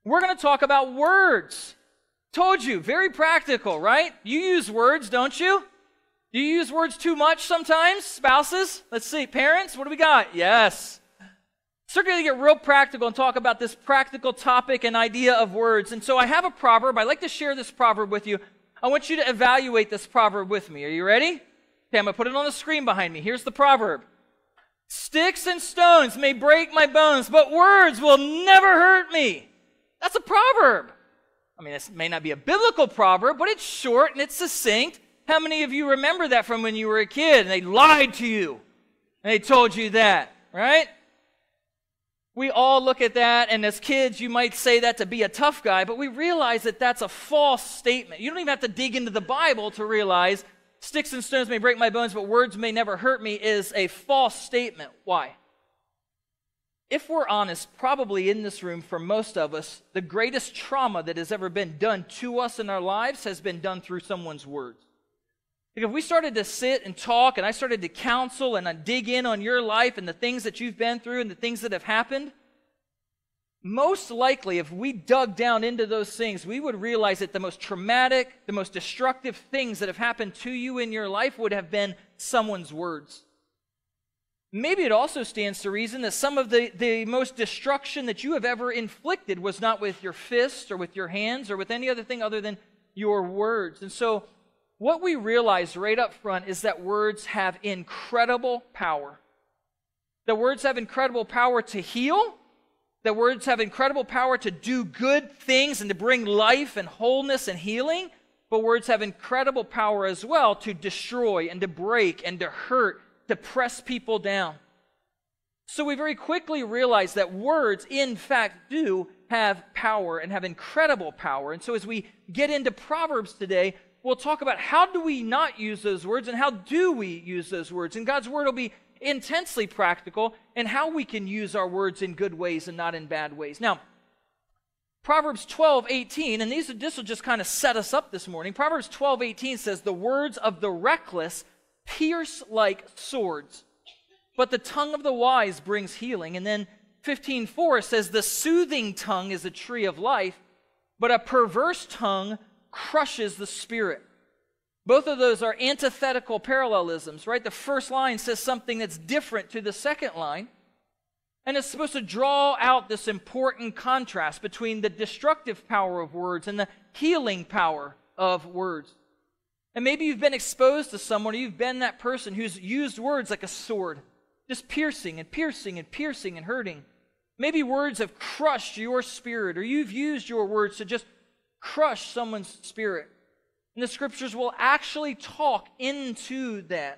We're going to talk about words. Told you, very practical, right? You use words, don't you? Do you use words too much sometimes? Spouses? Let's see. Parents, what do we got? Yes. So we're going to get real practical and talk about this practical topic and idea of words. And so I have a proverb. I'd like to share this proverb with you. I want you to evaluate this proverb with me. Are you ready? Okay, I'm going to put it on the screen behind me. Here's the proverb. Sticks and stones may break my bones, but words will never hurt me. That's a proverb. I mean, this may not be a biblical proverb, but it's short and it's succinct. How many of you remember that from when you were a kid and they lied to you and they told you that, right? We all look at that, and as kids, you might say that to be a tough guy, but we realize that that's a false statement. You don't even have to dig into the Bible to realize sticks and stones may break my bones, but words may never hurt me is a false statement. Why? If we're honest, probably in this room, for most of us, the greatest trauma that has ever been done to us in our lives has been done through someone's words. Like if we started to sit and talk, and I started to counsel and dig in on your life and the things that you've been through and the things that have happened, most likely, if we dug down into those things, we would realize that the most traumatic, the most destructive things that have happened to you in your life would have been someone's words. Maybe it also stands to reason that some of the most destruction that you have ever inflicted was not with your fists or with your hands or with any other thing other than your words. And so what we realize right up front is that words have incredible power. That words have incredible power to heal. That words have incredible power to do good things and to bring life and wholeness and healing. But words have incredible power as well to destroy and to break and to hurt, to press people down. So we very quickly realize that words, in fact, do have power and have incredible power. And so as we get into Proverbs today, we'll talk about how do we not use those words and how do we use those words. And God's Word will be intensely practical and how we can use our words in good ways and not in bad ways. Now, Proverbs 12:18, and this will just kind of set us up this morning. Proverbs 12:18 says, "The words of the reckless pierce like swords, but the tongue of the wise brings healing." And then 15:4 says, "The soothing tongue is a tree of life, but a perverse tongue crushes the spirit." Both of those are antithetical parallelisms, right? The first line says something that's different to the second line, and it's supposed to draw out this important contrast between the destructive power of words and the healing power of words. And maybe you've been exposed to someone, or you've been that person who's used words like a sword, just piercing and piercing and piercing and hurting. Maybe words have crushed your spirit, or you've used your words to just crush someone's spirit. And the Scriptures will actually talk into that.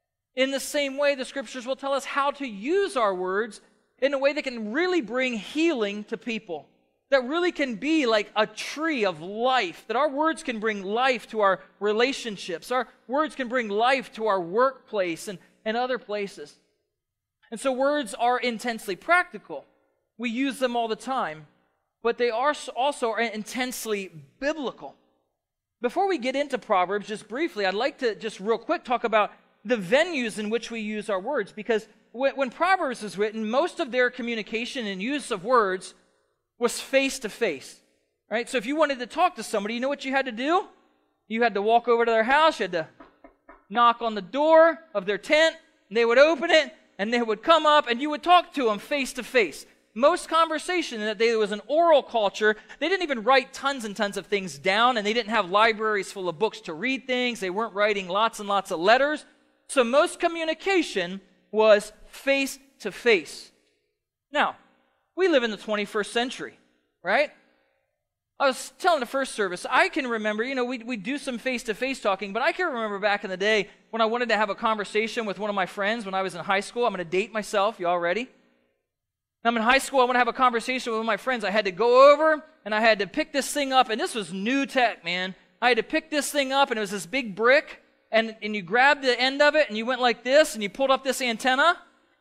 In the same way, the Scriptures will tell us how to use our words in a way that can really bring healing to people, that really can be like a tree of life, that our words can bring life to our relationships. Our words can bring life to our workplace and other places. And so words are intensely practical. We use them all the time, but they are also intensely biblical. Before we get into Proverbs, just briefly, I'd like to just real quick talk about the venues in which we use our words, because when Proverbs was written, most of their communication and use of words was face-to-face, right? So if you wanted to talk to somebody, you know what you had to do? You had to walk over to their house, you had to knock on the door of their tent, and they would open it, and they would come up, and you would talk to them face-to-face. Most conversation, that there was an oral culture. They didn't even write tons and tons of things down, and they didn't have libraries full of books to read things. They weren't writing lots and lots of letters. So most communication was face-to-face. Now, we live in the 21st century, right? I was telling the first service, I can remember, we do some face-to-face talking, but I can remember back in the day when I wanted to have a conversation with one of my friends when I was in high school. I'm going to date myself. You all ready? I'm in high school, I want to have a conversation with one of my friends. I had to go over, and I had to pick this thing up, and this was new tech, man. I had to pick this thing up, and it was this big brick, and you grabbed the end of it, and you went like this, and you pulled up this antenna,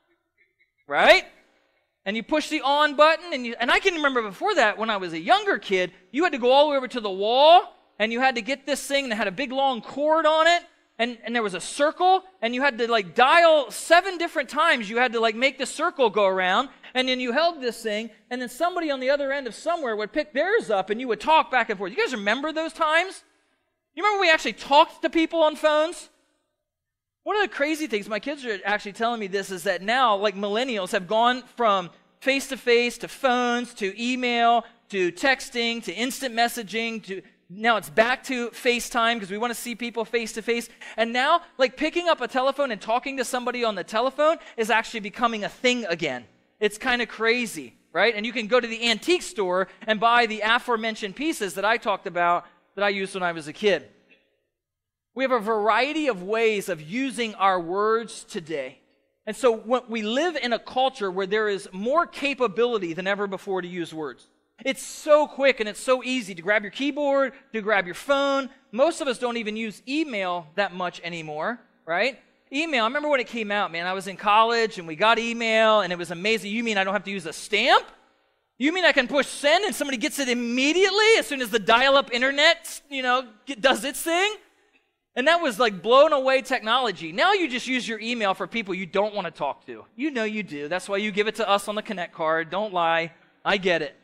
right? And you push the on button, and I can remember before that, when I was a younger kid, you had to go all the way over to the wall, and you had to get this thing that had a big long cord on it, and there was a circle, and you had to dial 7 different times. You had to make the circle go around, And then you held this thing, and then somebody on the other end of somewhere would pick theirs up, and you would talk back and forth. You guys remember those times? You remember we actually talked to people on phones? One of the crazy things, my kids are actually telling me this, is that now, like millennials have gone from face-to-face to phones to email to texting to instant messaging to now it's back to FaceTime because we want to see people face-to-face. And now, like picking up a telephone and talking to somebody on the telephone is actually becoming a thing again. It's kind of crazy, right? And you can go to the antique store and buy the aforementioned pieces that I talked about that I used when I was a kid. We have a variety of ways of using our words today. And so when we live in a culture where there is more capability than ever before to use words. It's so quick and it's so easy to grab your keyboard, to grab your phone. Most of us don't even use email that much anymore, right? Email, I remember when it came out, man. I was in college and we got email and it was amazing. You mean I don't have to use a stamp? You mean I can push send and somebody gets it immediately as soon as the dial-up internet, does its thing? And that was like blown away technology. Now you just use your email for people you don't want to talk to. You know you do. That's why you give it to us on the Connect card. Don't lie. I get it.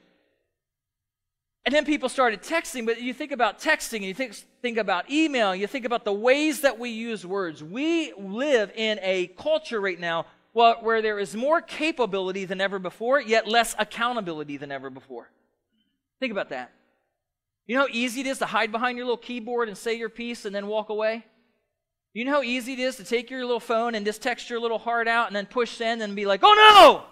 And then people started texting, but you think about texting and you think about email, you think about the ways that we use words. We live in a culture right now where there is more capability than ever before, yet less accountability than ever before. Think about that. You know how easy it is to hide behind your little keyboard and say your piece and then walk away? You know how easy it is to take your little phone and just text your little heart out and then push send and be like, oh no!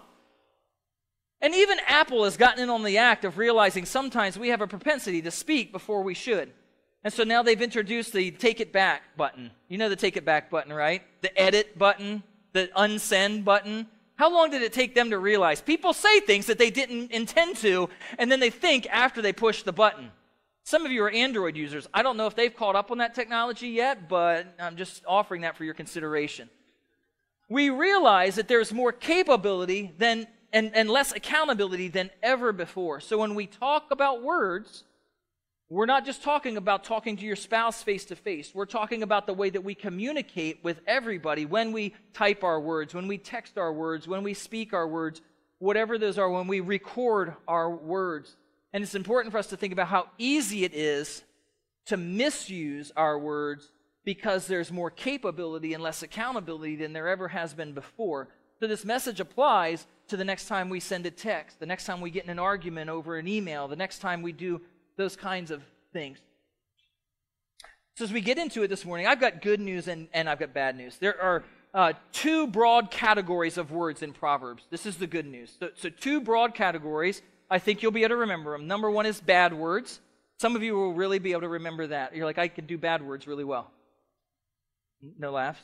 And even Apple has gotten in on the act of realizing sometimes we have a propensity to speak before we should. And so now they've introduced the take it back button. You know the take it back button, right? The edit button, the unsend button. How long did it take them to realize? People say things that they didn't intend to, and then they think after they push the button. Some of you are Android users. I don't know if they've caught up on that technology yet, but I'm just offering that for your consideration. We realize that there's more capability than and less accountability than ever before. So when we talk about words, we're not just talking about talking to your spouse face to face. We're talking about the way that we communicate with everybody when we type our words, when we text our words, when we speak our words, whatever those are, when we record our words. And it's important for us to think about how easy it is to misuse our words because there's more capability and less accountability than there ever has been before. So this message applies to the next time we send a text, the next time we get in an argument over an email, the next time we do those kinds of things. So as we get into it this morning, I've got good news and I've got bad news. There are two broad categories of words in Proverbs. This is the good news. So two broad categories. I think you'll be able to remember them. Number one is bad words. Some of you will really be able to remember that. You're like, I can do bad words really well. No laughs.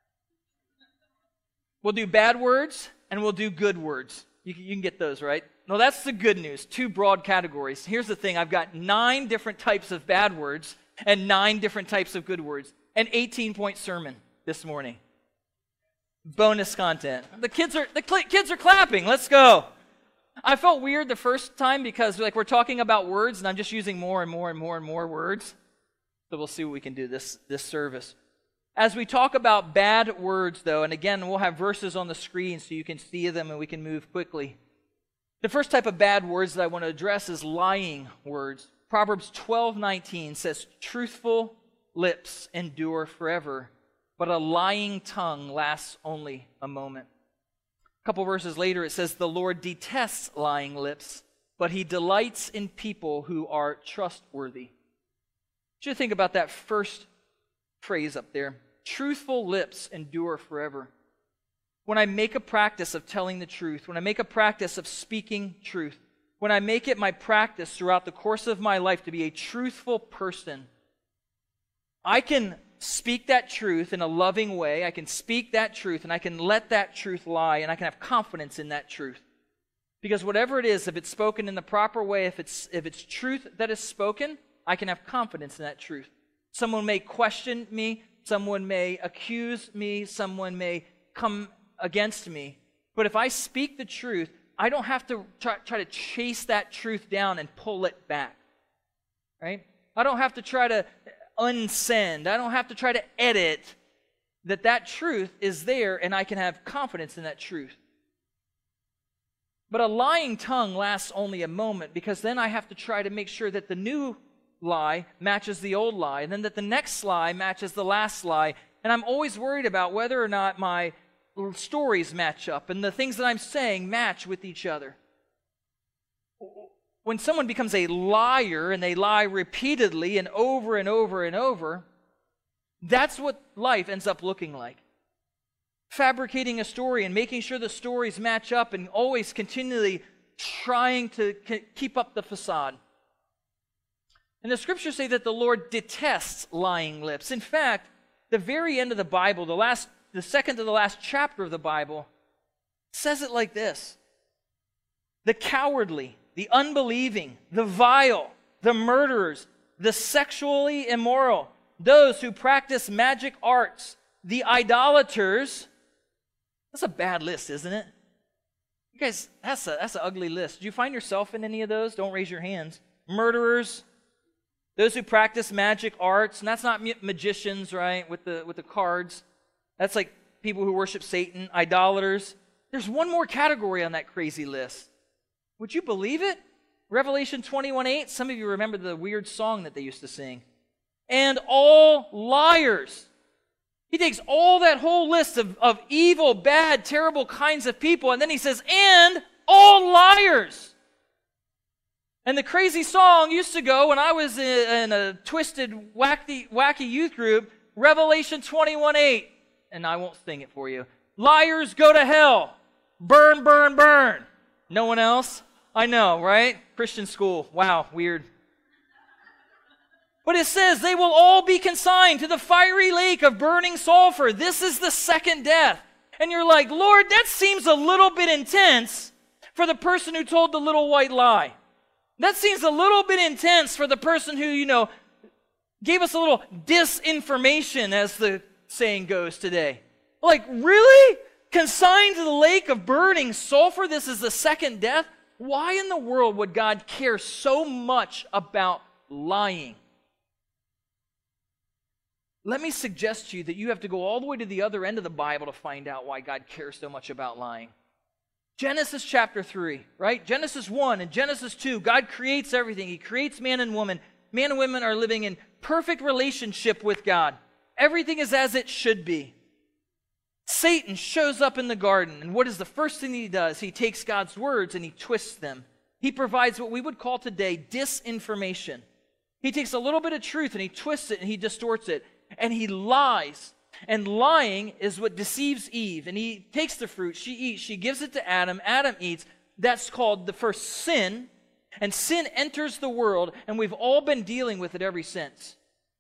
We'll do bad words and we'll do good words. You can get those, right? No, that's the good news. Two broad categories. Here's the thing. I've got 9 different types of bad words and 9 different types of good words. An 18-point sermon this morning. Bonus content. The kids are clapping. Let's go. I felt weird the first time because we're talking about words and I'm just using more and more and more and more words. So we'll see what we can do this service. As we talk about bad words, though, and again, we'll have verses on the screen so you can see them and we can move quickly. The first type of bad words that I want to address is lying words. Proverbs 12:19 says, truthful lips endure forever, but a lying tongue lasts only a moment. A couple verses later, it says, the Lord detests lying lips, but he delights in people who are trustworthy. I want you to think about that first phrase up there. Truthful lips endure forever. When I make a practice of telling the truth, when I make a practice of speaking truth, when I make it my practice throughout the course of my life to be a truthful person, I can speak that truth in a loving way. I can speak that truth and I can let that truth lie and I can have confidence in that truth. Because whatever it is, if it's spoken in the proper way, if it's truth that is spoken, I can have confidence in that truth. Someone may question me, someone may accuse me, someone may come against me. But if I speak the truth, I don't have to try to chase that truth down and pull it back. Right? I don't have to try to unsend. I don't have to try to edit. That truth is there and I can have confidence in that truth. But a lying tongue lasts only a moment, because then I have to try to make sure that the new lie matches the old lie, and then that the next lie matches the last lie. And I'm always worried about whether or not my stories match up and the things that I'm saying match with each other. When someone becomes a liar and they lie repeatedly and over and over and over, that's what life ends up looking like. Fabricating a story and making sure the stories match up and always continually trying to keep up the facade. And the scriptures say that the Lord detests lying lips. In fact, the very end of the Bible, the second to the last chapter of the Bible, says it like this: the cowardly, the unbelieving, the vile, the murderers, the sexually immoral, those who practice magic arts, the idolaters. That's a bad list, isn't it? You guys, that's an ugly list. Did you find yourself in any of those? Don't raise your hands. Murderers, those who practice magic arts, and that's not magicians, right, with the cards. That's like people who worship Satan, idolaters. There's one more category on that crazy list. Would you believe it? Revelation 21:8. Some of you remember the weird song that they used to sing. And all liars. He takes all that whole list of evil, bad, terrible kinds of people, and then he says, and all liars. And the crazy song used to go, when I was in a twisted, wacky youth group, Revelation 21:8. And I won't sing it for you. Liars go to hell. Burn, burn, burn. No one else? I know, right? Christian school. Wow, weird. But it says they will all be consigned to the fiery lake of burning sulfur. This is the second death. And you're like, Lord, that seems a little bit intense for the person who told the little white lie. That seems a little bit intense for the person who, gave us a little disinformation, as the saying goes today. Like, really? Consigned to the lake of burning sulfur? This is the second death? Why in the world would God care so much about lying? Let me suggest to you that you have to go all the way to the other end of the Bible to find out why God cares so much about lying. Genesis chapter 3, right? Genesis 1 and Genesis 2, God creates everything. He creates man and woman. Man and women are living in perfect relationship with God. Everything is as it should be. Satan shows up in the garden, and what is the first thing he does? He takes God's words and he twists them. He provides what we would call today disinformation. He takes a little bit of truth and he twists it and he distorts it. And he lies. And lying is what deceives Eve. And he takes the fruit, she eats, she gives it to Adam, Adam eats. That's called the first sin. And sin enters the world, and we've all been dealing with it ever since.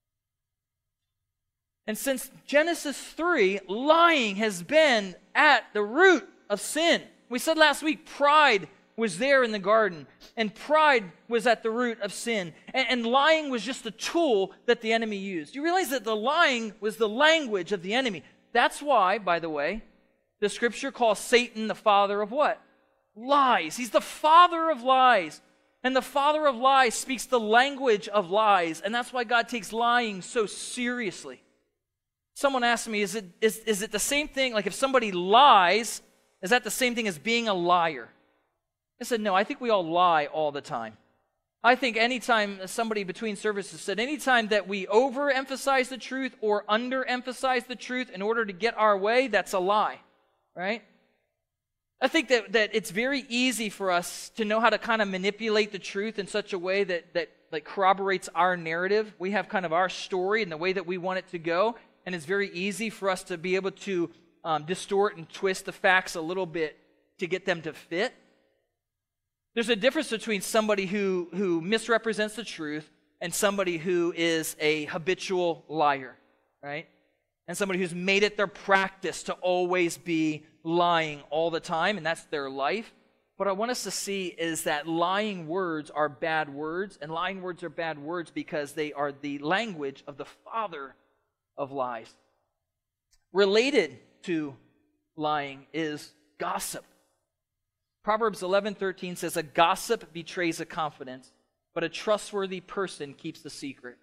And since Genesis 3, lying has been at the root of sin. We said last week, pride was there in the garden, and pride was at the root of sin. And lying was just a tool that the enemy used. You realize that the lying was the language of the enemy. That's why, by the way, the scripture calls Satan the father of what? Lies. He's the father of lies. And the father of lies speaks the language of lies. And that's why God takes lying so seriously. Someone asked me, is it the same thing? Like if somebody lies, is that the same thing as being a liar? I said, no, I think we all lie all the time. I think anytime somebody between services said, anytime that we overemphasize the truth or underemphasize the truth in order to get our way, that's a lie, right? I think that it's very easy for us to know how to kind of manipulate the truth in such a way that like corroborates our narrative. We have kind of our story and the way that we want it to go, and it's very easy for us to be able to distort and twist the facts a little bit to get them to fit. There's a difference between somebody who misrepresents the truth and somebody who is a habitual liar, right? And somebody who's made it their practice to always be lying all the time, and that's their life. What I want us to see is that lying words are bad words, and lying words are bad words because they are the language of the father of lies. Related to lying is gossip. Proverbs 11:13 says, a gossip betrays a confidence, but a trustworthy person keeps the secret.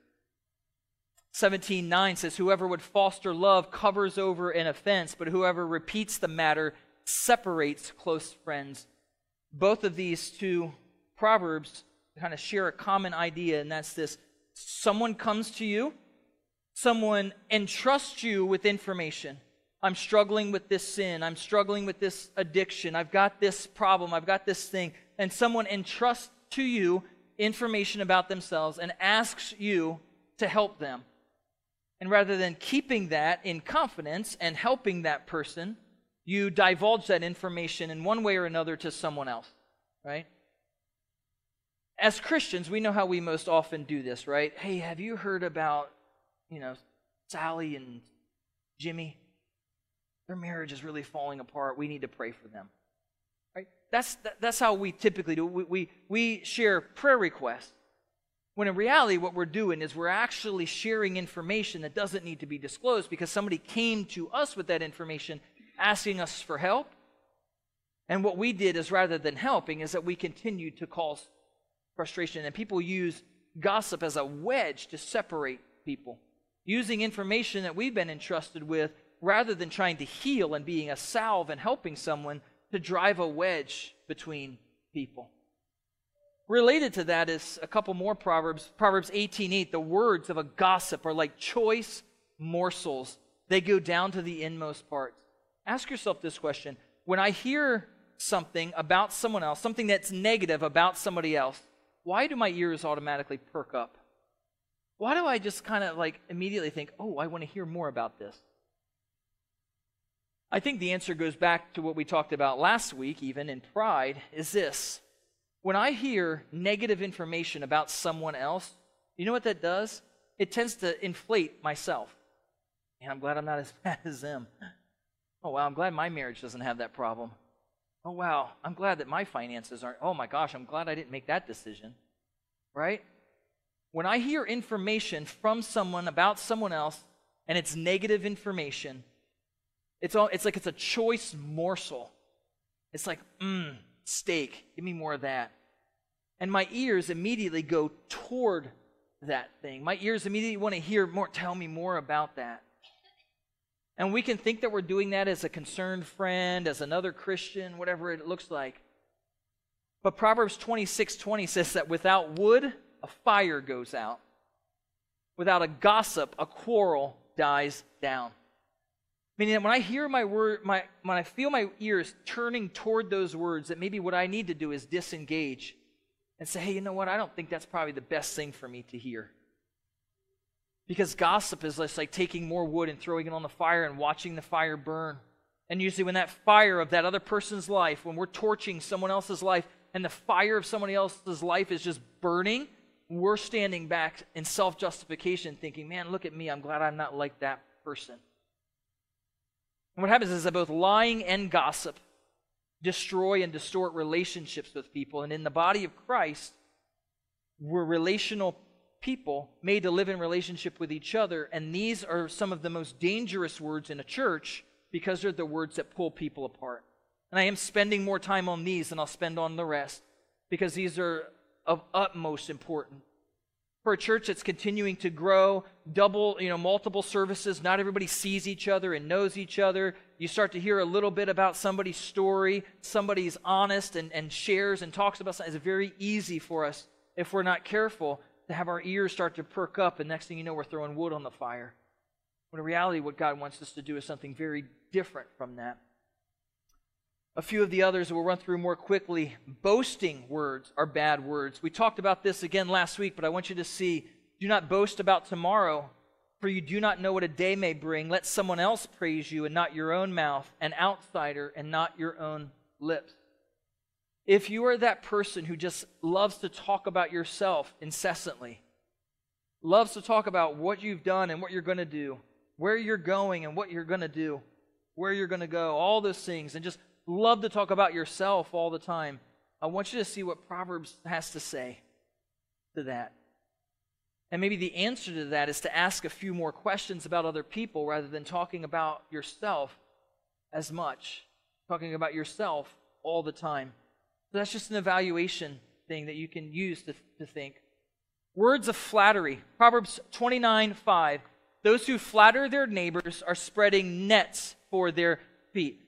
17:9 says, whoever would foster love covers over an offense, but whoever repeats the matter separates close friends. both of these two proverbs kind of share a common idea, and that's this. Someone comes to you, someone entrusts you with information. I'm struggling with this sin. I'm struggling with this addiction. I've got this problem. I've got this thing. And someone entrusts to you information about themselves and asks you to help them. And rather than keeping that in confidence and helping that person, you divulge that information in one way or another to someone else, right? As Christians, we know how we most often do this, right? Hey, have you heard about, Sally and Jimmy? Their marriage is really falling apart. We need to pray for them, right? That's how we typically do it. We share prayer requests, when in reality what we're doing is we're actually sharing information that doesn't need to be disclosed because somebody came to us with that information asking us for help. And what we did is, rather than helping, is that we continued to cause frustration. And people use gossip as a wedge to separate people, using information that we've been entrusted with rather than trying to heal and being a salve and helping someone, to drive a wedge between people. Related to that is a couple more Proverbs. Proverbs 18:8, the words of a gossip are like choice morsels. They go down to the inmost parts. Ask yourself this question. When I hear something about someone else, something that's negative about somebody else, why do my ears automatically perk up? Why do I just kind of immediately think, oh, I want to hear more about this? I think the answer goes back to what we talked about last week, even in pride, is this. When I hear negative information about someone else, you know what that does? It tends to inflate myself. And I'm glad I'm not as bad as them. Oh, wow, I'm glad my marriage doesn't have that problem. Oh, wow, I'm glad that my finances aren't. Oh, my gosh, I'm glad I didn't make that decision. Right? When I hear information from someone about someone else, and it's negative information, it's like it's a choice morsel. It's like, steak, give me more of that. And my ears immediately go toward that thing. My ears immediately want to hear more, tell me more about that. And we can think that we're doing that as a concerned friend, as another Christian, whatever it looks like. But Proverbs 26:20 says that without wood, a fire goes out. Without a gossip, a quarrel dies down. Meaning that when I hear my word, when I feel my ears turning toward those words, that maybe what I need to do is disengage and say, hey, you know what? I don't think that's probably the best thing for me to hear. Because gossip is just like taking more wood and throwing it on the fire and watching the fire burn. And usually when that fire of that other person's life, when we're torching someone else's life, and the fire of somebody else's life is just burning, we're standing back in self-justification thinking, man, look at me, I'm glad I'm not like that person. And what happens is that both lying and gossip destroy and distort relationships with people. And in the body of Christ, we're relational people made to live in relationship with each other. And these are some of the most dangerous words in a church because they're the words that pull people apart. And I am spending more time on these than I'll spend on the rest because these are of utmost importance. For a church that's continuing to grow, multiple services, not everybody sees each other and knows each other. You start to hear a little bit about somebody's story, somebody's honest and shares and talks about something. It's very easy for us, if we're not careful, to have our ears start to perk up, and next thing you know, we're throwing wood on the fire. When in reality, what God wants us to do is something very different from that. A few of the others we'll run through more quickly. Boasting words are bad words. We talked about this again last week, but I want you to see, do not boast about tomorrow, for you do not know what a day may bring. Let someone else praise you and not your own mouth, an outsider and not your own lips. If you are that person who just loves to talk about yourself incessantly, loves to talk about what you've done and what you're going to do, where you're going and what you're going to do, where you're going to go, all those things, and just love to talk about yourself all the time, I want you to see what Proverbs has to say to that. And maybe the answer to that is to ask a few more questions about other people rather than talking about yourself as much, talking about yourself all the time. So that's just an evaluation thing that you can use to think. Words of flattery. Proverbs 29:5. Those who flatter their neighbors are spreading nets for their feet.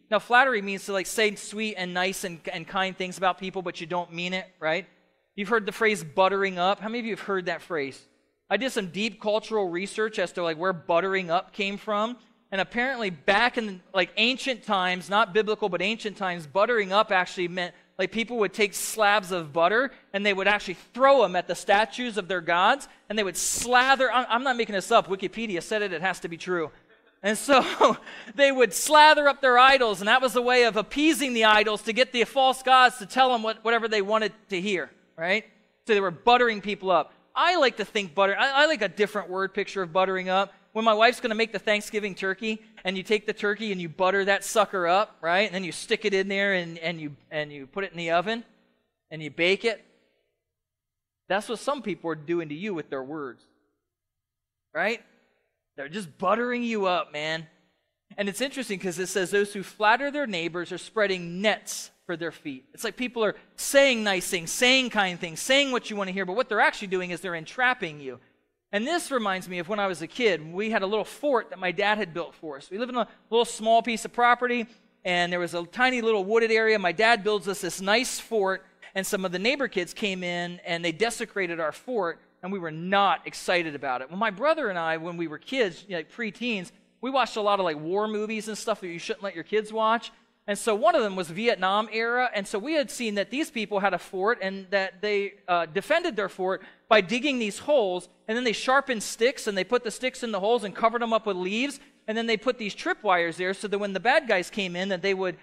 Now, flattery means to like say sweet and nice and kind things about people, but you don't mean it, right? You've heard the phrase buttering up. How many of you have heard that phrase? I did some deep cultural research as to like where buttering up came from. And apparently back in like ancient times, not biblical, but ancient times, buttering up actually meant like people would take slabs of butter and they would actually throw them at the statues of their gods, and they would slather, I'm not making this up, Wikipedia said it has to be true. And so they would slather up their idols, and that was the way of appeasing the idols to get the false gods to tell them whatever they wanted to hear, right? So they were buttering people up. I like to think I like a different word picture of buttering up. When my wife's going to make the Thanksgiving turkey, and you take the turkey and you butter that sucker up, right? And then you stick it in there and you put it in the oven and you bake it. That's what some people are doing to you with their words, right? They're just buttering you up, man. And it's interesting because it says those who flatter their neighbors are spreading nets for their feet. It's like people are saying nice things, saying kind things, saying what you want to hear, but what they're actually doing is they're entrapping you. And this reminds me of when I was a kid. We had a little fort that my dad had built for us. We lived in a little small piece of property, and there was a tiny little wooded area. My dad builds us this nice fort, and some of the neighbor kids came in, and they desecrated our fort, and we were not excited about it. Well, my brother and I, when we were kids, like pre-teens, we watched a lot of like war movies and stuff that you shouldn't let your kids watch. And so one of them was Vietnam era, and so we had seen that these people had a fort and that they defended their fort by digging these holes, and then they sharpened sticks and they put the sticks in the holes and covered them up with leaves, and then they put these tripwires there so that when the bad guys came in that they would,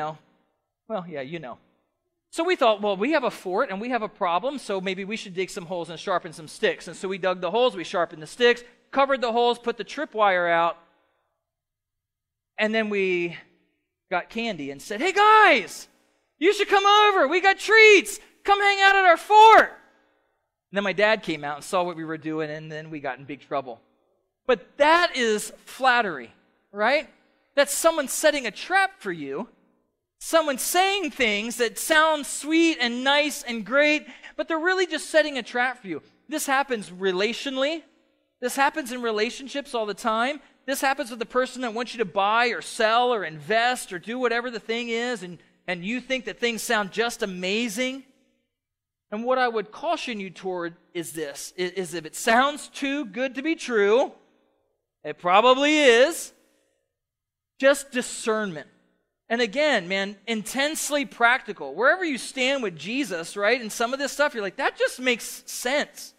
So we thought, well, we have a fort and we have a problem, so maybe we should dig some holes and sharpen some sticks. And so we dug the holes, we sharpened the sticks, covered the holes, put the tripwire out, and then we got candy and said, hey guys, you should come over. We got treats. Come hang out at our fort. And then my dad came out and saw what we were doing, and then we got in big trouble. But that is flattery, right? That's someone setting a trap for you. Someone saying things that sound sweet and nice and great, but they're really just setting a trap for you. This happens relationally. This happens in relationships all the time. This happens with the person that wants you to buy or sell or invest or do whatever the thing is, and you think that things sound just amazing. And what I would caution you toward is this, is if it sounds too good to be true, it probably is, just discernment. And again, man, intensely practical. Wherever you stand with Jesus, right, and some of this stuff, you're like, that just makes sense.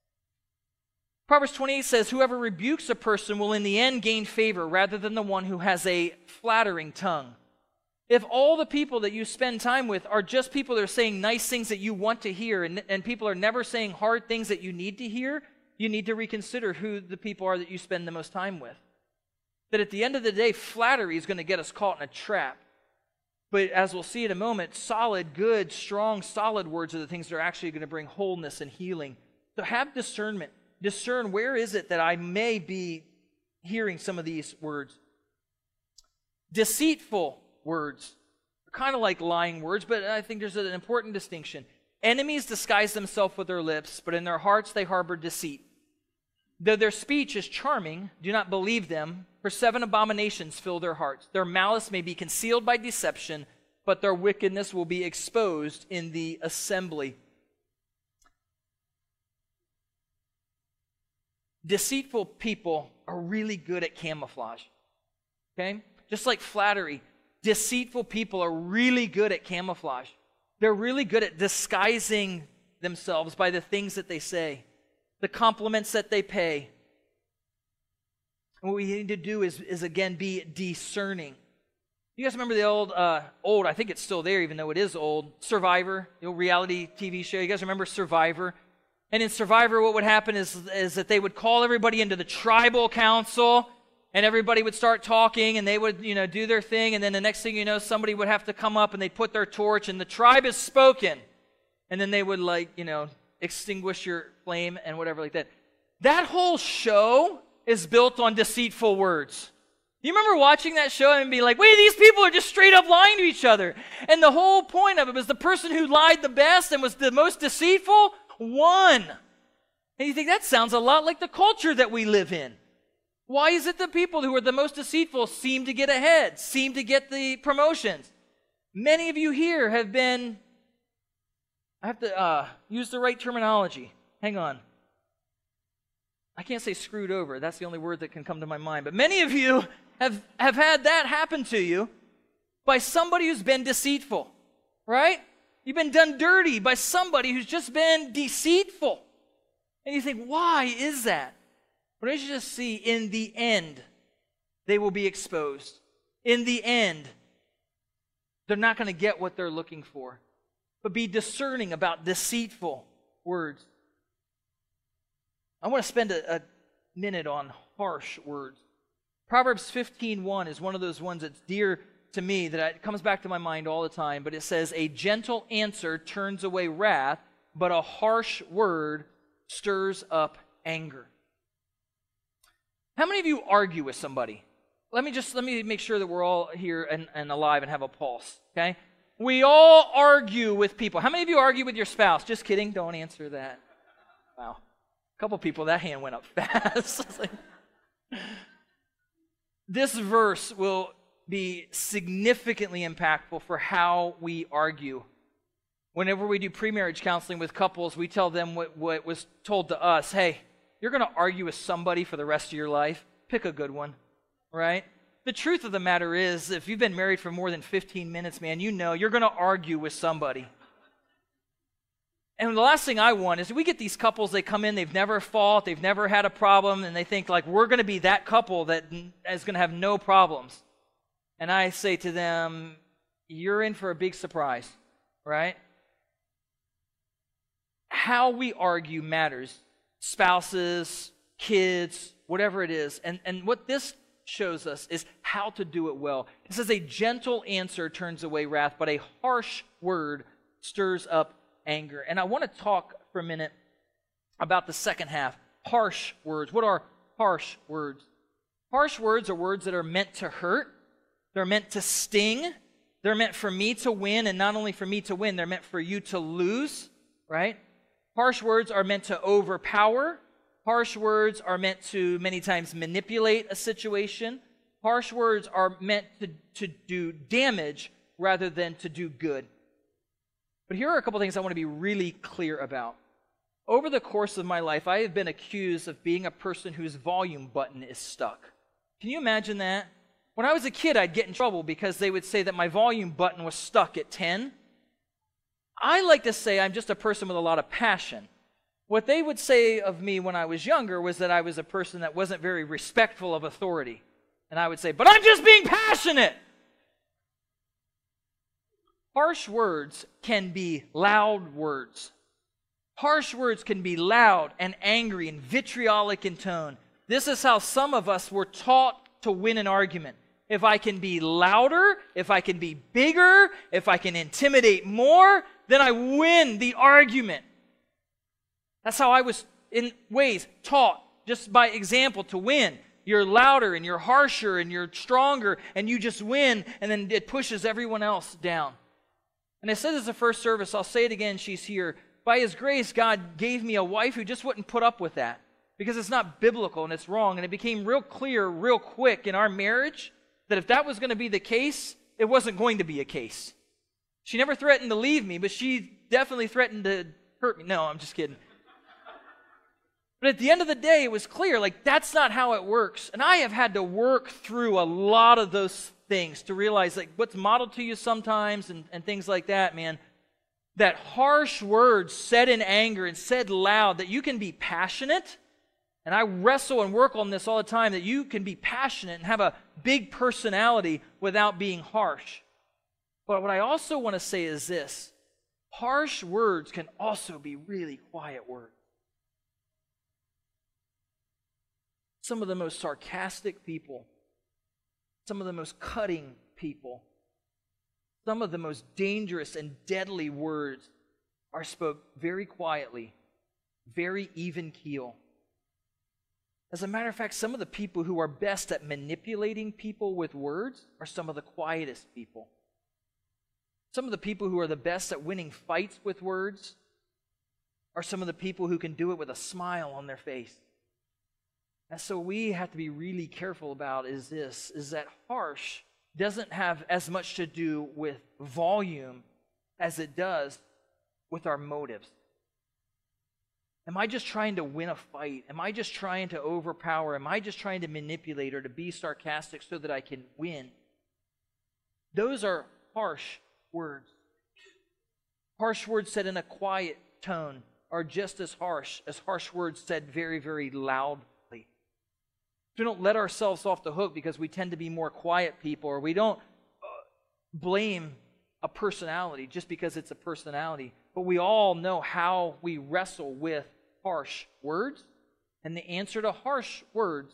Proverbs 28 says, whoever rebukes a person will in the end gain favor rather than the one who has a flattering tongue. If all the people that you spend time with are just people that are saying nice things that you want to hear, and people are never saying hard things that you need to hear, you need to reconsider who the people are that you spend the most time with. That at the end of the day, flattery is going to get us caught in a trap. But as we'll see in a moment, solid, good, strong, solid words are the things that are actually going to bring wholeness and healing. So have discernment. Discern where is it that I may be hearing some of these words. Deceitful words are kind of like lying words, but I think there's an important distinction. Enemies disguise themselves with their lips, but in their hearts they harbor deceit. Though their speech is charming, do not believe them, for 7 abominations fill their hearts. Their malice may be concealed by deception, but their wickedness will be exposed in the assembly. Deceitful people are really good at camouflage, okay? Just like flattery, deceitful people are really good at camouflage. They're really good at disguising themselves by the things that they say, the compliments that they pay. And what we need to do is again, be discerning. You guys remember the old, I think it's still there even though it is old, Survivor, the old reality TV show? You guys remember Survivor? And in Survivor, what would happen is that they would call everybody into the tribal council, and everybody would start talking, and they would, do their thing, and then the next thing you know, somebody would have to come up, and they'd put their torch, and the tribe is spoken. And then they would, extinguish your flame and whatever like that. That whole show is built on deceitful words. You remember watching that show and being like, wait, these people are just straight up lying to each other. And the whole point of it was the person who lied the best and was the most deceitful won. And you think that sounds a lot like the culture that we live in. Why is it the people who are the most deceitful seem to get ahead, seem to get the promotions? Many of you here have been, I have to use the right terminology. Hang on. I can't say screwed over. That's the only word that can come to my mind. But many of you have had that happen to you by somebody who's been deceitful, right? You've been done dirty by somebody who's just been deceitful. And you think, why is that? But as you just see, in the end, they will be exposed. In the end, they're not going to get what they're looking for. But be discerning about deceitful words. I want to spend a minute on harsh words. Proverbs 15:1 is one of those ones that's dear to me, that it comes back to my mind all the time, but it says, a gentle answer turns away wrath, but a harsh word stirs up anger. How many of you argue with somebody? Let me make sure that we're all here and alive and have a pulse, okay? We all argue with people. How many of you argue with your spouse? Just kidding, don't answer that. Wow. A couple people, that hand went up fast. This verse will be significantly impactful for how we argue. Whenever we do pre-marriage counseling with couples, we tell them what was told to us. Hey, you're going to argue with somebody for the rest of your life. Pick a good one, right? The truth of the matter is, if you've been married for more than 15 minutes, man, you know you're going to argue with somebody. And the last thing I want is we get these couples, they come in, they've never fought, they've never had a problem, and they think like, we're going to be that couple that is going to have no problems. And I say to them, you're in for a big surprise, right? How we argue matters. Spouses, kids, whatever it is. And what this shows us is how to do it well. It says a gentle answer turns away wrath, but a harsh word stirs up anger. And I want to talk for a minute about the second half. Harsh words. What are harsh words? Harsh words are words that are meant to hurt. They're meant to sting. They're meant for me to win, and not only for me to win, they're meant for you to lose, right? Harsh words are meant to overpower. Harsh words are meant to many times manipulate a situation. Harsh words are meant to do damage rather than to do good. But here are a couple things I want to be really clear about. Over the course of my life, I have been accused of being a person whose volume button is stuck. Can you imagine that? When I was a kid, I'd get in trouble because they would say that my volume button was stuck at 10. I like to say I'm just a person with a lot of passion. What they would say of me when I was younger was that I was a person that wasn't very respectful of authority. And I would say, but I'm just being passionate. Harsh words can be loud words. Harsh words can be loud and angry and vitriolic in tone. This is how some of us were taught to win an argument. If I can be louder, if I can be bigger, if I can intimidate more, then I win the argument. That's how I was, in ways, taught, just by example, to win. You're louder and you're harsher and you're stronger and you just win, and then it pushes everyone else down. And I said this the first service, I'll say it again, she's here. By His grace, God gave me a wife who just wouldn't put up with that, because it's not biblical and it's wrong. And it became real clear, real quick in our marriage that if that was going to be the case, it wasn't going to be a case. She never threatened to leave me, but she definitely threatened to hurt me. No, I'm just kidding. But at the end of the day, it was clear, like, that's not how it works. And I have had to work through a lot of those things to realize, like, what's modeled to you sometimes and things like that, man. That harsh words said in anger and said loud, that you can be passionate. And I wrestle and work on this all the time, that you can be passionate and have a big personality without being harsh. But what I also want to say is this. Harsh words can also be really quiet words. Some of the most sarcastic people, some of the most cutting people, some of the most dangerous and deadly words are spoke very quietly, very even keel. As a matter of fact, some of the people who are best at manipulating people with words are some of the quietest people. Some of the people who are the best at winning fights with words are some of the people who can do it with a smile on their face. And so we have to be really careful about is that harsh doesn't have as much to do with volume as it does with our motives. Am I just trying to win a fight? Am I just trying to overpower? Am I just trying to manipulate or to be sarcastic so that I can win? Those are harsh words. Harsh words said in a quiet tone are just as harsh words said very, very loudly. We don't let ourselves off the hook because we tend to be more quiet people, or we don't blame a personality just because it's a personality. But we all know how we wrestle with harsh words. And the answer to harsh words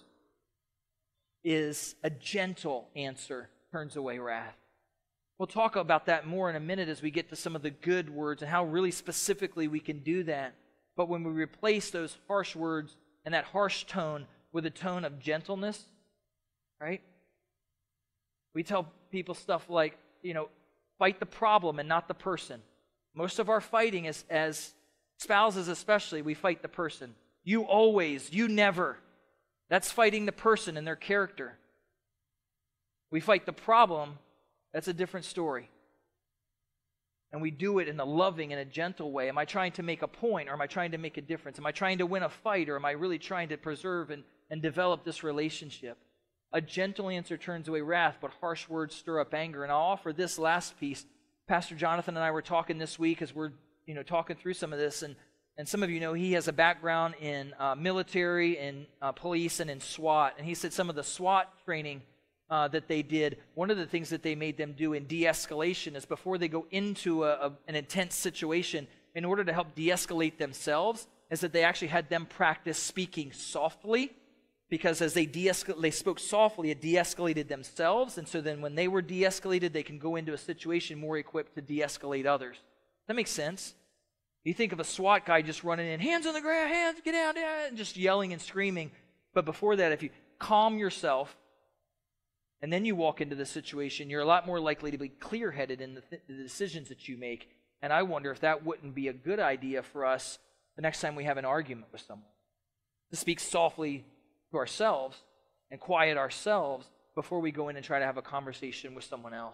is a gentle answer turns away wrath. We'll talk about that more in a minute as we get to some of the good words and how really specifically we can do that. But when we replace those harsh words and that harsh tone with a tone of gentleness, right? We tell people stuff like, fight the problem and not the person. Most of our fighting is, as spouses especially, we fight the person. You always, you never. That's fighting the person and their character. We fight the problem, that's a different story. And we do it in a loving and a gentle way. Am I trying to make a point, or am I trying to make a difference? Am I trying to win a fight, or am I really trying to preserve and develop this relationship? A gentle answer turns away wrath, but harsh words stir up anger. And I'll offer this last piece. Pastor Jonathan and I were talking this week as we're talking through some of this, and some of you know he has a background in military, in police, and in SWAT. And he said some of the SWAT training that they did, one of the things that they made them do in de-escalation is before they go into an intense situation, in order to help de-escalate themselves, is that they actually had them practice speaking softly, because as they spoke softly, it de-escalated themselves, and so then when they were de-escalated, they can go into a situation more equipped to de-escalate others. That makes sense? You think of a SWAT guy just running in, hands on the ground, hands, get out, and just yelling and screaming. But before that, if you calm yourself, and then you walk into the situation, you're a lot more likely to be clear-headed in the decisions that you make. And I wonder if that wouldn't be a good idea for us the next time we have an argument with someone, to speak softly to ourselves and quiet ourselves before we go in and try to have a conversation with someone else.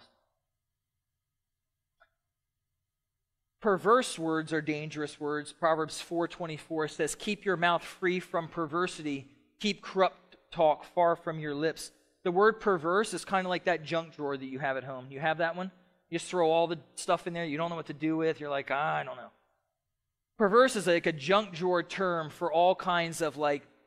Perverse words are dangerous words. Proverbs 4:24 says, "Keep your mouth free from perversity. Keep corrupt talk far from your lips." The word perverse is kind of like that junk drawer that you have at home. You have that one? You just throw all the stuff in there you don't know what to do with. You're like, I don't know. Perverse is like a junk drawer term for all kinds of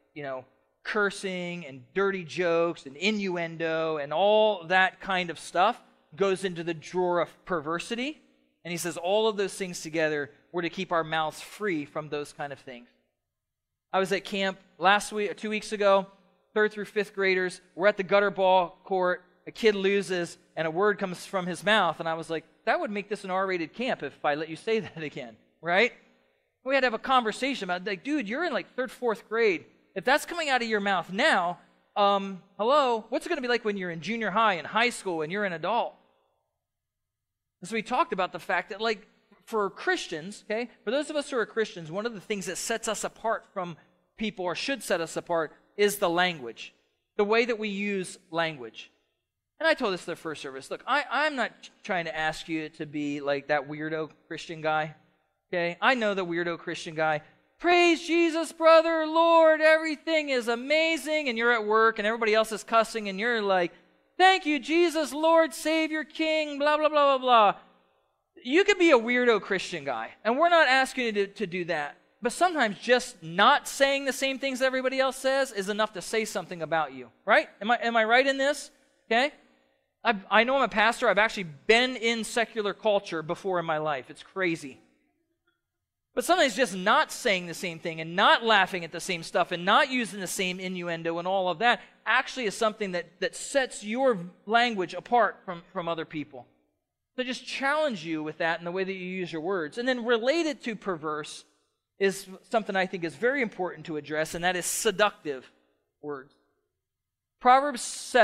cursing and dirty jokes and innuendo and all that kind of stuff goes into the drawer of perversity. And he says all of those things together, we're to keep our mouths free from those kind of things. I was at camp last week, 2 weeks ago. 3rd through 5th graders, we're at the gutter ball court, a kid loses, and a word comes from his mouth, and I was like, that would make this an R-rated camp if I let you say that again, right? We had to have a conversation about, dude, you're in 3rd, 4th grade. If that's coming out of your mouth now, hello, what's it going to be like when you're in junior high and high school and you're an adult? And so we talked about the fact that, for Christians, okay, for those of us who are Christians, one of the things that sets us apart from people, or should set us apart, is the language, the way that we use language. And I told this to the first service. Look, I'm not trying to ask you to be like that weirdo Christian guy, okay? I know the weirdo Christian guy. Praise Jesus, brother, Lord, everything is amazing, and you're at work, and everybody else is cussing, and you're like, thank you, Jesus, Lord, Savior, King, blah, blah, blah, blah, blah. You could be a weirdo Christian guy, and we're not asking you to do that. But sometimes just not saying the same things everybody else says is enough to say something about you, right? Am I right in this? Okay? I know I'm a pastor. I've actually been in secular culture before in my life. It's crazy. But sometimes just not saying the same thing and not laughing at the same stuff and not using the same innuendo and all of that actually is something that sets your language apart from other people. So just challenge you with that in the way that you use your words. And then related to perverse is something I think is very important to address, and that is seductive words. Proverbs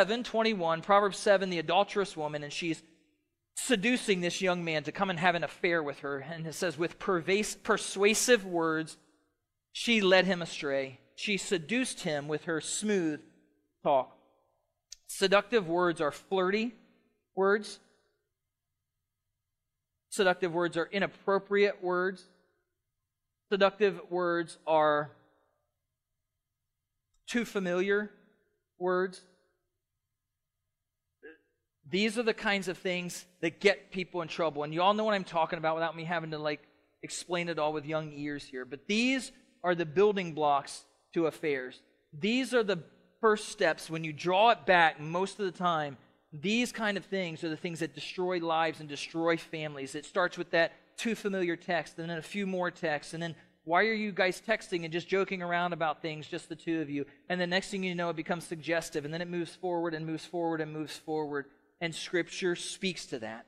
7, the adulterous woman, and she's seducing this young man to come and have an affair with her. And it says, with persuasive words, she led him astray. She seduced him with her smooth talk. Seductive words are flirty words. Seductive words are inappropriate words. Seductive words are too familiar words. These are the kinds of things that get people in trouble. And you all know what I'm talking about without me having to explain it all with young ears here. But these are the building blocks to affairs. These are the first steps. When you draw it back, most of the time, these kind of things are the things that destroy lives and destroy families. It starts with that too familiar text, and then a few more texts, and then why are you guys texting and just joking around about things, just the two of you? And the next thing you know, it becomes suggestive, and then it moves forward and moves forward and moves forward, and Scripture speaks to that.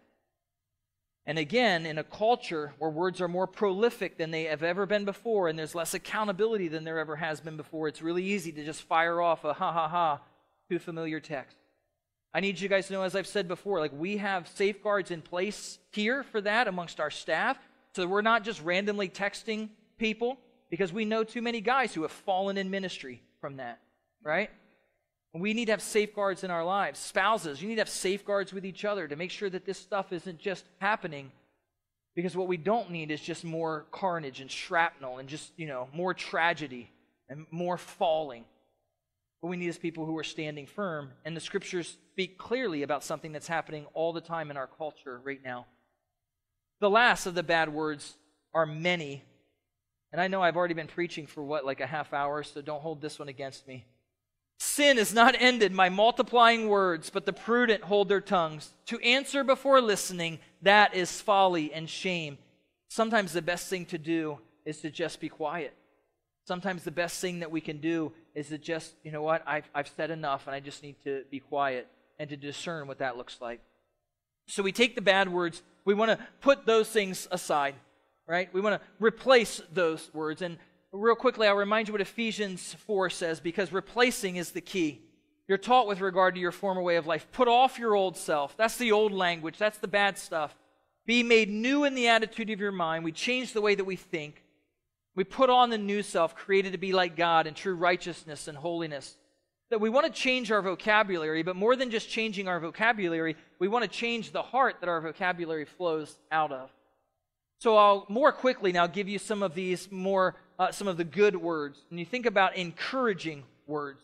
And again, in a culture where words are more prolific than they have ever been before, and there's less accountability than there ever has been before, it's really easy to just fire off a ha, too familiar text. I need you guys to know, as I've said before, we have safeguards in place here for that amongst our staff, so that we're not just randomly texting people, because we know too many guys who have fallen in ministry from that, right? We need to have safeguards in our lives. Spouses, you need to have safeguards with each other to make sure that this stuff isn't just happening, because what we don't need is just more carnage and shrapnel and just, more tragedy and more falling. What we need is people who are standing firm, and the Scriptures speak clearly about something that's happening all the time in our culture right now. The last of the bad words are many, and I know I've already been preaching for a half hour, so don't hold this one against me. Sin is not ended by multiplying words, but the prudent hold their tongues. To answer before listening, that is folly and shame. Sometimes the best thing to do is to just be quiet. Sometimes the best thing that we can do is to just, I've said enough and I just need to be quiet and to discern what that looks like. So we take the bad words, we want to put those things aside, right? We want to replace those words. And real quickly, I'll remind you what Ephesians 4 says, because replacing is the key. You're taught with regard to your former way of life. Put off your old self. That's the old language. That's the bad stuff. Be made new in the attitude of your mind. We change the way that we think. We put on the new self, created to be like God in true righteousness and holiness. That we want to change our vocabulary, but more than just changing our vocabulary, we want to change the heart that our vocabulary flows out of. So I'll more quickly now give you some of these some of the good words. And you think about encouraging words.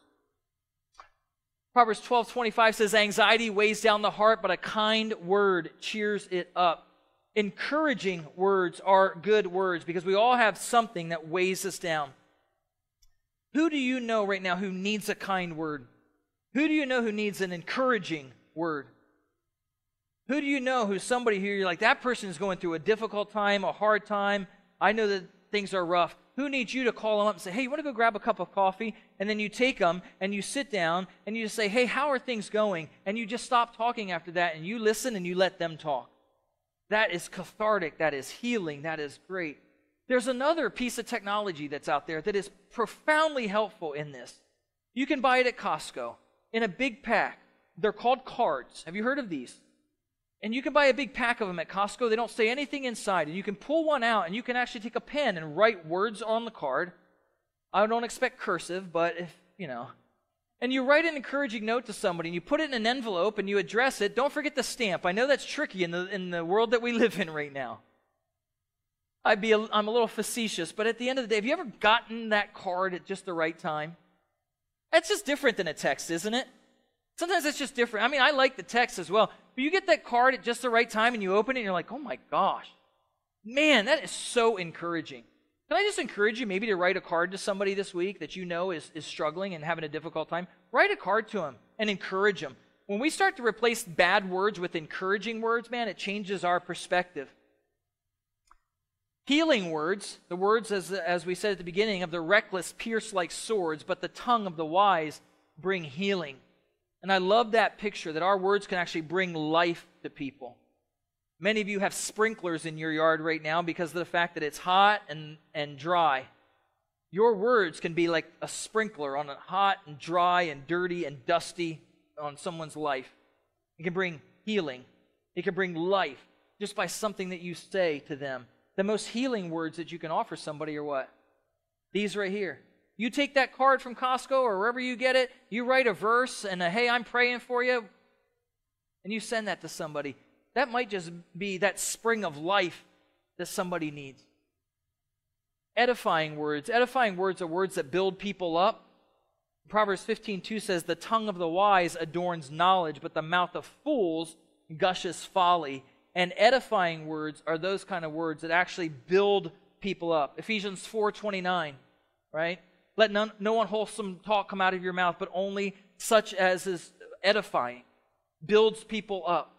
Proverbs 12:25 says, anxiety weighs down the heart, but a kind word cheers it up. Encouraging words are good words because we all have something that weighs us down. Who do you know right now who needs a kind word? Who do you know who needs an encouraging word? Who do you know who's somebody who you're like, that person is going through a difficult time, a hard time. I know that things are rough. Who needs you to call them up and say, hey, you want to go grab a cup of coffee? And then you take them and you sit down and you just say, hey, how are things going? And you just stop talking after that and you listen and you let them talk. That is cathartic. That is healing. That is great. There's another piece of technology that's out there that is profoundly helpful in this. You can buy it at Costco in a big pack. They're called cards. Have you heard of these? And you can buy a big pack of them at Costco. They don't say anything inside. And you can pull one out and you can actually take a pen and write words on the card. I don't expect cursive, but and you write an encouraging note to somebody and you put it in an envelope and you address it. Don't forget the stamp. I know that's tricky in the world that we live in right now. I'm a little facetious, but at the end of the day, have you ever gotten that card at just the right time? That's just different than a text, isn't it? Sometimes it's just different. I mean, I like the text as well, but you get that card at just the right time and you open it and you're like, oh my gosh, man, that is so encouraging. Can I just encourage you maybe to write a card to somebody this week that you know is struggling and having a difficult time? Write a card to them and encourage them. When we start to replace bad words with encouraging words, man, it changes our perspective. Healing words, the words, as we said at the beginning, of the reckless pierce like swords, but the tongue of the wise bring healing. And I love that picture that our words can actually bring life to people. Many of you have sprinklers in your yard right now because of the fact that it's hot and dry. Your words can be like a sprinkler on a hot and dry and dirty and dusty on someone's life. It can bring healing. It can bring life just by something that you say to them. The most healing words that you can offer somebody are what? These right here. You take that card from Costco or wherever you get it, you write a verse and a, hey, I'm praying for you, and you send that to somebody. That might just be that spring of life that somebody needs. Edifying words. Edifying words are words that build people up. Proverbs 15:2 says, the tongue of the wise adorns knowledge, but the mouth of fools gushes folly. And edifying words are those kind of words that actually build people up. Ephesians 4:29, right? Let no unwholesome talk come out of your mouth, but only such as is edifying, builds people up.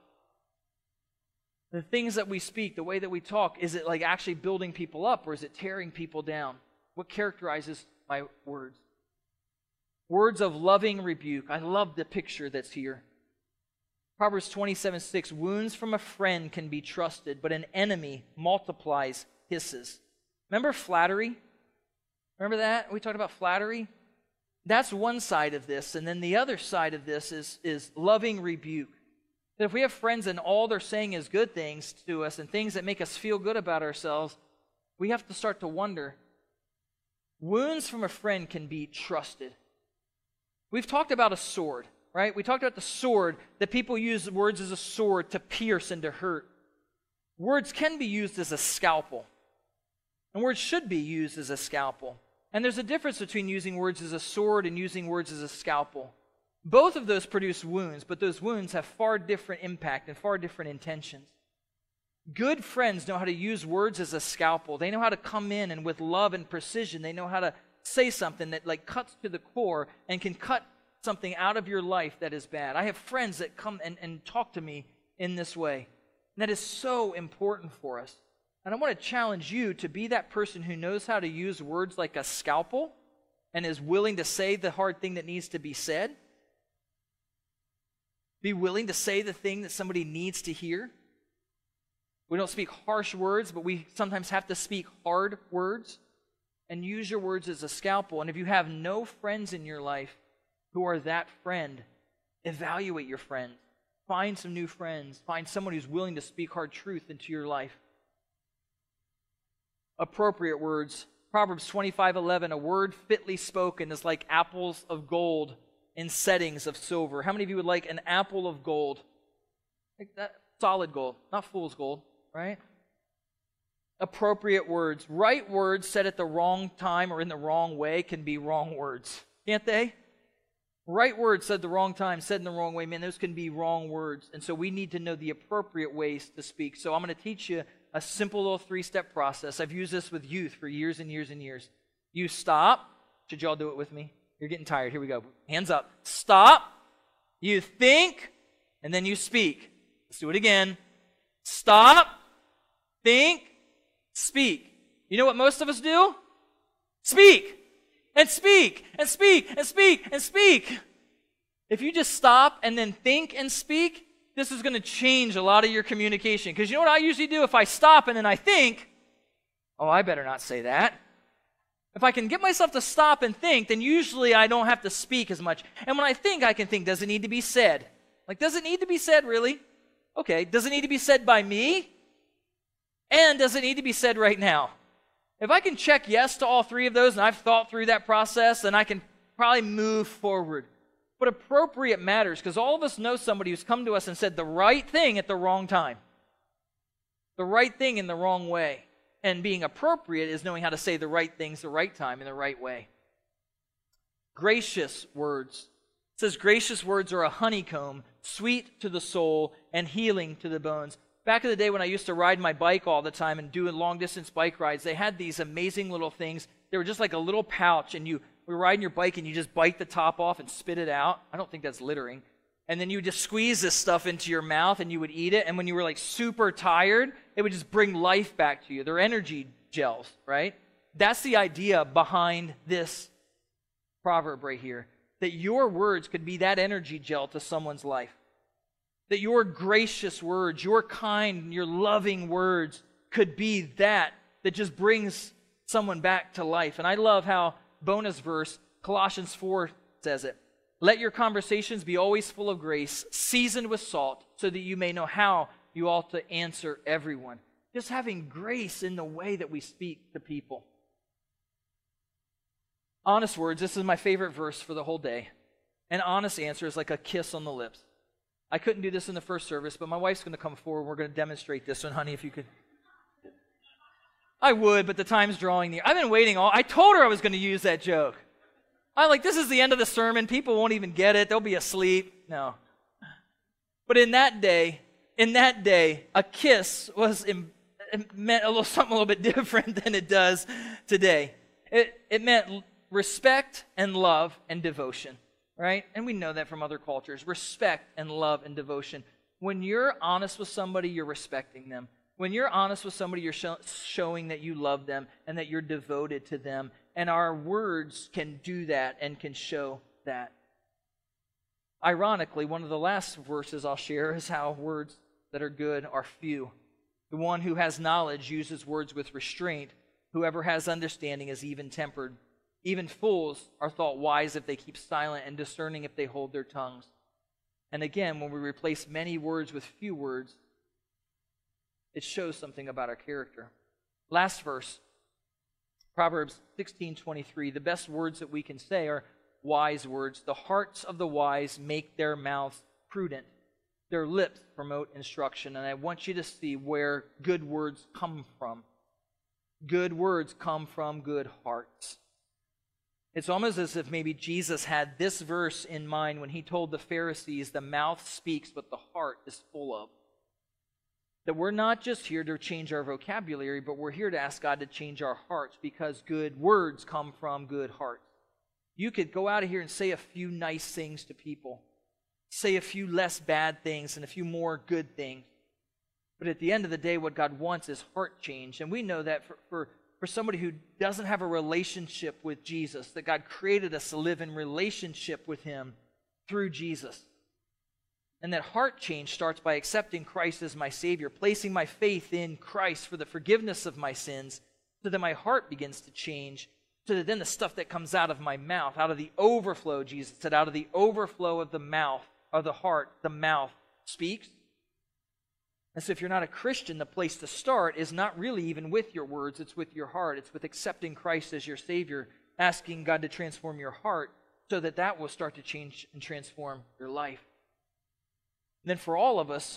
The things that we speak, the way that we talk, is it like actually building people up or is it tearing people down? What characterizes my words? Words of loving rebuke. I love the picture that's here. Proverbs 27:6, wounds from a friend can be trusted, but an enemy multiplies hisses. Remember flattery? Remember that? We talked about flattery? That's one side of this, and then the other side of this is loving rebuke. That if we have friends and all they're saying is good things to us and things that make us feel good about ourselves, we have to start to wonder, wounds from a friend can be trusted. We've talked about a sword, right? We talked about the sword, that people use words as a sword to pierce and to hurt. Words can be used as a scalpel. And words should be used as a scalpel. And there's a difference between using words as a sword and using words as a scalpel. Both of those produce wounds, but those wounds have far different impact and far different intentions. Good friends know how to use words as a scalpel. They know how to come in and with love and precision, they know how to say something that like cuts to the core and can cut something out of your life that is bad. I have friends that come and talk to me in this way. And that is so important for us. And I want to challenge you to be that person who knows how to use words like a scalpel and is willing to say the hard thing that needs to be said. Be willing to say the thing that somebody needs to hear. We don't speak harsh words, but we sometimes have to speak hard words. And use your words as a scalpel. And if you have no friends in your life who are that friend, evaluate your friends. Find some new friends. Find someone who's willing to speak hard truth into your life. Appropriate words. Proverbs 25:11, a word fitly spoken is like apples of gold in settings of silver. How many of you would like an apple of gold? Like that, solid gold, not fool's gold, right? Appropriate words. Right words said at the wrong time or in the wrong way can be wrong words, can't they? Right words said the wrong time, said in the wrong way, man, those can be wrong words. And so we need to know the appropriate ways to speak. So I'm going to teach you a simple little 3-step process. I've used this with youth for years and years and years. You stop. Should y'all do it with me? You're getting tired. Here we go. Hands up. Stop. You think, and then you speak. Let's do it again. Stop. Think. Speak. You know what most of us do? Speak. And speak. And speak. And speak. And speak. If you just stop and then think and speak, this is going to change a lot of your communication. Because you know what I usually do? If I stop and then I think, oh, I better not say that. If I can get myself to stop and think, then usually I don't have to speak as much. And when I can think, does it need to be said? Like, does it need to be said, really? Okay, does it need to be said by me? And does it need to be said right now? If I can check yes to all 3 of those, and I've thought through that process, then I can probably move forward. But appropriate matters, because all of us know somebody who's come to us and said the right thing at the wrong time. The right thing in the wrong way. And being appropriate is knowing how to say the right things the right time in the right way. Gracious words. It says gracious words are a honeycomb, sweet to the soul and healing to the bones. Back in the day when I used to ride my bike all the time and do long-distance bike rides, they had these amazing little things. They were just like a little pouch, and you were riding your bike and you just bite the top off and spit it out. I don't think that's littering. And then you would just squeeze this stuff into your mouth and you would eat it. And when you were like super tired, it would just bring life back to you. They're energy gels, right? That's the idea behind this proverb right here. That your words could be that energy gel to someone's life. That your gracious words, your kind, your loving words could be that just brings someone back to life. And I love how bonus verse, Colossians 4 says it. Let your conversations be always full of grace, seasoned with salt, so that you may know how you ought to answer everyone. Just having grace in the way that we speak to people. Honest words, this is my favorite verse for the whole day. An honest answer is like a kiss on the lips. I couldn't do this in the first service, but my wife's going to come forward. We're going to demonstrate this one, honey, if you could. I would, but the time's drawing near. I've been waiting I told her I was going to use that joke. This is the end of the sermon. People won't even get it. They'll be asleep. No. But in that day, a kiss it meant something a little bit different than it does today. It meant respect and love and devotion, right? And we know that from other cultures. Respect and love and devotion. When you're honest with somebody, you're respecting them. When you're honest with somebody, you're showing that you love them and that you're devoted to them. And our words can do that and can show that. Ironically, one of the last verses I'll share is how words that are good are few. The one who has knowledge uses words with restraint. Whoever has understanding is even-tempered. Even fools are thought wise if they keep silent, and discerning if they hold their tongues. And again, when we replace many words with few words, it shows something about our character. Last verse, Proverbs 16:23. The best words that we can say are wise words. The hearts of the wise make their mouths prudent. Their lips promote instruction. And I want you to see where good words come from. Good words come from good hearts. It's almost as if maybe Jesus had this verse in mind when he told the Pharisees, the mouth speaks what the heart is full of. That we're not just here to change our vocabulary, but we're here to ask God to change our hearts, because good words come from good hearts. You could go out of here and say a few nice things to people, say a few less bad things and a few more good things. But at the end of the day, what God wants is heart change. And we know that for somebody who doesn't have a relationship with Jesus, that God created us to live in relationship with him through Jesus. And that heart change starts by accepting Christ as my Savior, placing my faith in Christ for the forgiveness of my sins, so that my heart begins to change, so that then the stuff that comes out of my mouth, out of the overflow, Jesus said, out of the overflow of the mouth, of the heart, the mouth speaks. And so if you're not a Christian, the place to start is not really even with your words, it's with your heart. It's with accepting Christ as your Savior, asking God to transform your heart so that that will start to change and transform your life. And then for all of us,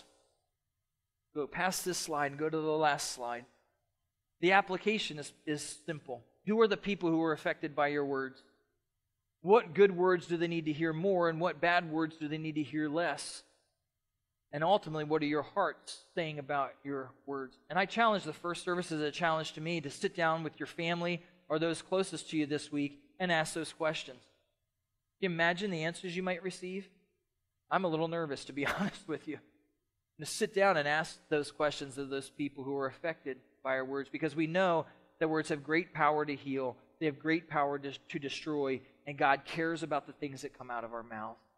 go past this slide and go to the last slide. The application is simple. Who are the people who are affected by your words? What good words do they need to hear more, and what bad words do they need to hear less? And ultimately, what are your hearts saying about your words? And I challenge the first service as a challenge to me to sit down with your family or those closest to you this week and ask those questions. Can you imagine the answers you might receive? I'm a little nervous, to be honest with you. To sit down and ask those questions of those people who are affected by our words, because we know that words have great power to heal, they have great power to destroy, and God cares about the things that come out of our mouth.